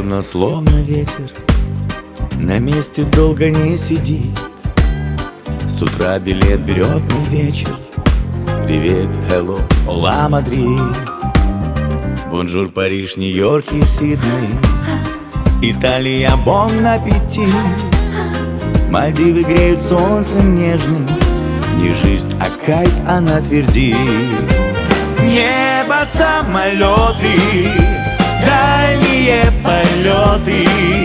Она словно ветер, на месте долго не сидит. С утра билет берет на вечер. Привет, hello, hola, Мадрид. Бонжур, Париж, Нью-Йорк и Сидней. Италия, бон аппетит. Мальдивы греют солнцем нежным. Не жизнь, а кайф, она твердит. Небо, самолеты, дальние полеты,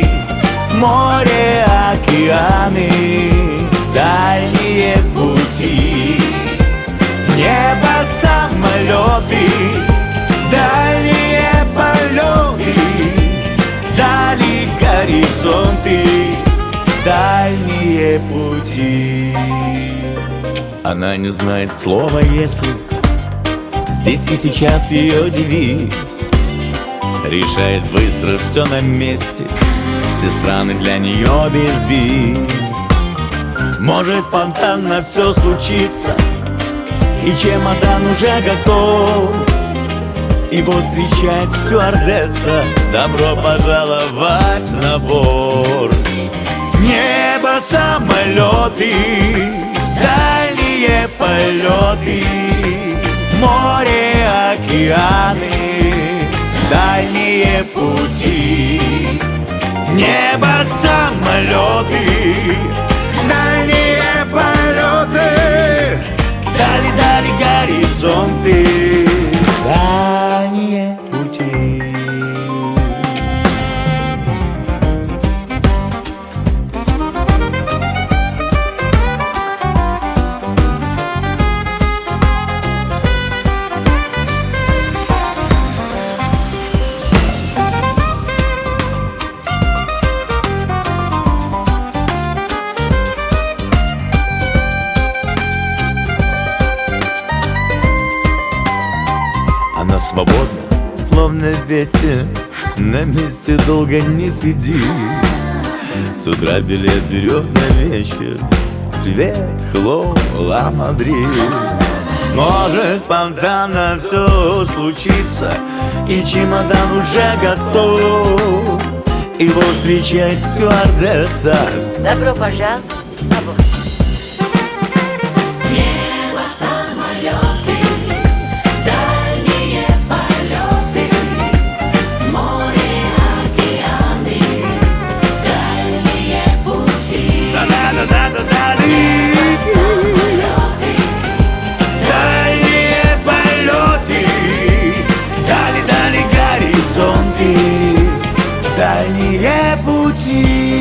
море, океаны, дальние пути. Небо, самолеты, дальние полеты, дали горизонты, дальние пути. Она не знает слова «если». Здесь и сейчас ее девиз. Решает быстро, все на месте. Все страны для нее без виз. Может спонтанно все случиться, и чемодан уже готов. И вот встречает стюардесса: добро пожаловать на борт. Небо, самолеты, дальние полеты, море, океаны, дальние пути. Небо, самолеты, дальние полеты, дали горизонты, дальние пути. Она свободна, словно ветер, на месте долго не сидит. С утра билет берет на вечер. Привет, hello, hola, Мадрид. Может спонтанно все случится, и чемодан уже готов. Его встречает стюардесса: добро пожаловать на борт. Дальние полеты, дали горизонты, дальние пути.